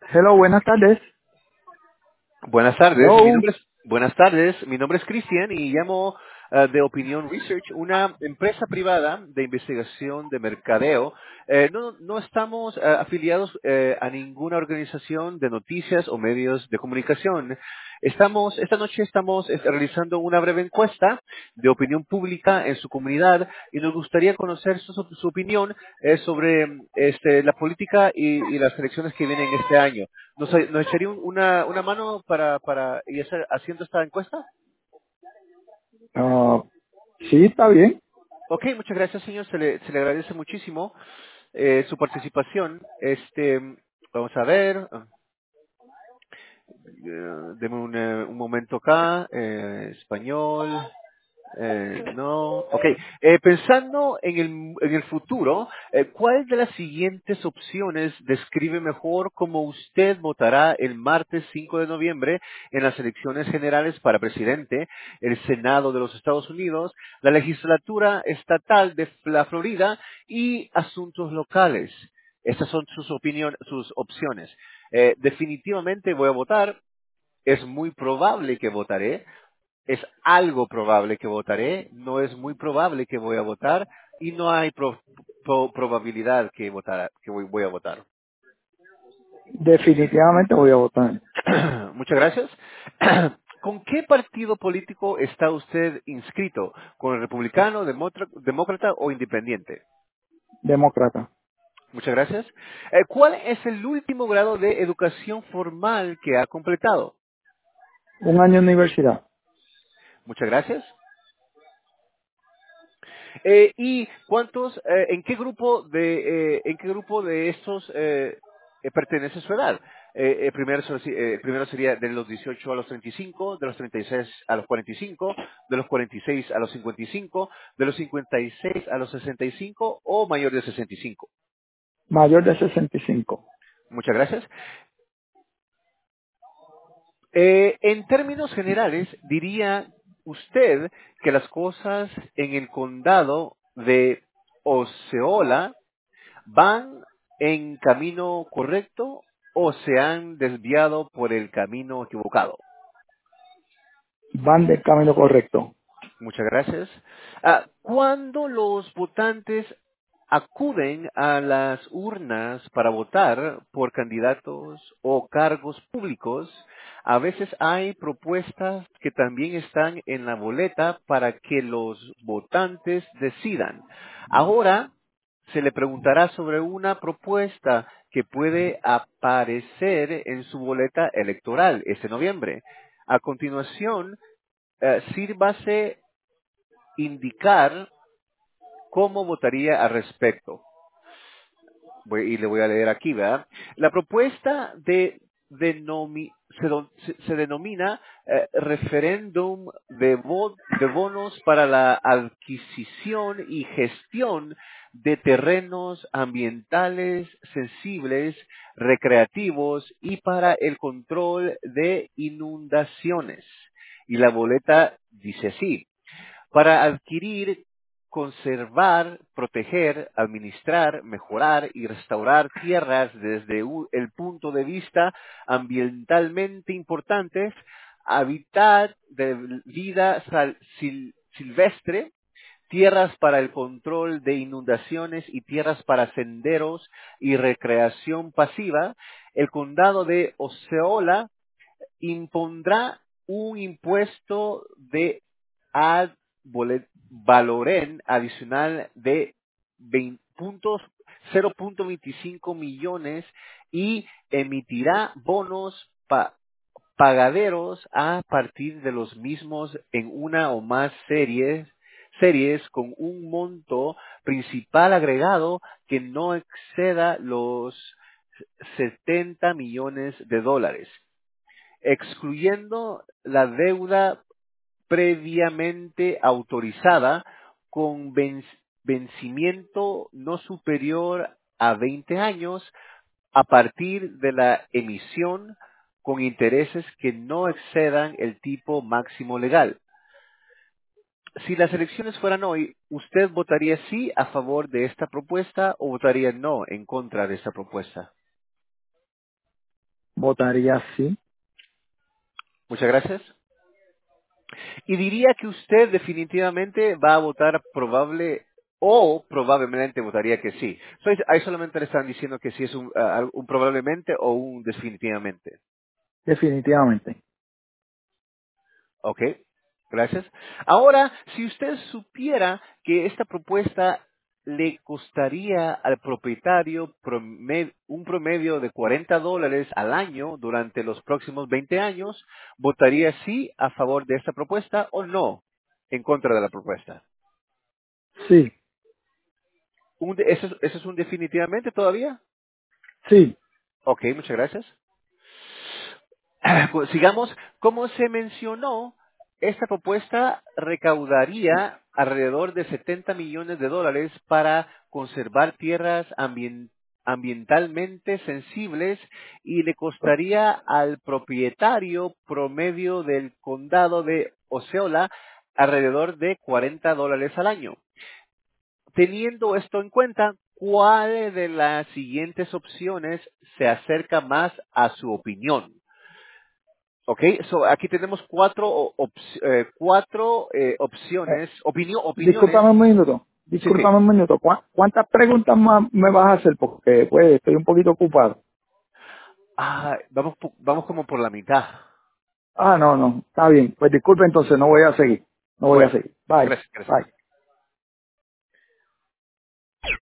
Hello, buenas tardes. Hello. Buenas tardes. Mi nombre es Cristian y llamo de Opinion Research, una empresa privada de investigación de mercadeo. No estamos afiliados a ninguna organización de noticias o medios de comunicación. Esta noche estamos realizando una breve encuesta de opinión pública en su comunidad y nos gustaría conocer su opinión sobre la política y las elecciones que vienen este año. ¿Nos echaría una mano para ir haciendo esta encuesta? Ah, sí, está bien. Ok, muchas gracias, señor. Se le agradece muchísimo su participación. Vamos a ver. Deme un momento acá. Español. No. Ok. Pensando en el futuro, ¿cuál de las siguientes opciones describe mejor cómo usted votará el martes 5 de noviembre en las elecciones generales para presidente, el Senado de los Estados Unidos, la legislatura estatal de la Florida y asuntos locales? Estas son sus opciones. Definitivamente voy a votar. Es muy probable que votaré. Es algo probable que votaré, no es muy probable que voy a votar y no hay probabilidad que voy a votar. Definitivamente voy a votar. Muchas gracias. ¿Con qué partido político está usted inscrito? ¿Con el republicano, demócrata o independiente? Demócrata. Muchas gracias. ¿Cuál es el último grado de educación formal que ha completado? Un año en universidad. Muchas gracias. ¿Y en qué grupo de estos pertenece su edad? Primero sería de los 18 a los 35, de los 36 a los 45, de los 46 a los 55, de los 56 a los 65 o mayor de 65. Mayor de 65. Muchas gracias. En términos generales, diría usted que las cosas en el condado de Osceola ¿van en camino correcto o se han desviado por el camino equivocado? Van del camino correcto. Muchas gracias. Cuando los votantes acuden a las urnas para votar por candidatos o cargos públicos, a veces hay propuestas que también están en la boleta para que los votantes decidan. Ahora se le preguntará sobre una propuesta que puede aparecer en su boleta electoral este noviembre. A continuación, sírvase indicar cómo votaría al respecto. Y le voy a leer aquí, ¿verdad? La propuesta se denomina referéndum de bonos para la adquisición y gestión de terrenos ambientales sensibles, recreativos y para el control de inundaciones. Y la boleta dice así: para adquirir, conservar, proteger, administrar, mejorar y restaurar tierras desde el punto de vista ambientalmente importantes, hábitat de vida silvestre, tierras para el control de inundaciones y tierras para senderos y recreación pasiva, el condado de Osceola impondrá un impuesto de ad valorem adicional de 0.25 millones y emitirá bonos pagaderos a partir de los mismos en una o más series con un monto principal agregado que no exceda los 70 millones de dólares, excluyendo la deuda previamente autorizada con vencimiento no superior a 20 años a partir de la emisión, con intereses que no excedan el tipo máximo legal. Si las elecciones fueran hoy, ¿usted votaría sí a favor de esta propuesta o votaría no en contra de esta propuesta? Votaría sí. Muchas gracias. Y diría que usted definitivamente va a votar probable o probablemente votaría que sí. Ahí solamente le están diciendo que sí es un probablemente o un definitivamente. Definitivamente. Ok, gracias. Ahora, si usted supiera que esta propuesta le costaría al propietario un promedio de $40 al año durante los próximos 20 años, ¿votaría sí a favor de esta propuesta o no en contra de la propuesta? Sí. ¿Eso es un definitivamente todavía? Sí. Ok, muchas gracias. Pues sigamos, como se mencionó, esta propuesta recaudaría alrededor de $70 millones para conservar tierras ambientalmente sensibles y le costaría al propietario promedio del condado de Osceola alrededor de $40 al año. Teniendo esto en cuenta, ¿cuál de las siguientes opciones se acerca más a su opinión? Ok, so aquí tenemos cuatro Eh, opciones, opiniones. discúlpame un minuto. Sí, sí. Discúlpame un minuto. ¿Cuántas preguntas más me vas a hacer? Porque pues estoy un poquito ocupado. Vamos como por la mitad. Ah, no, no. Está bien. Pues disculpe entonces, no voy a seguir. No voy a Bueno, seguir. Bye. gracias, gracias. Bye.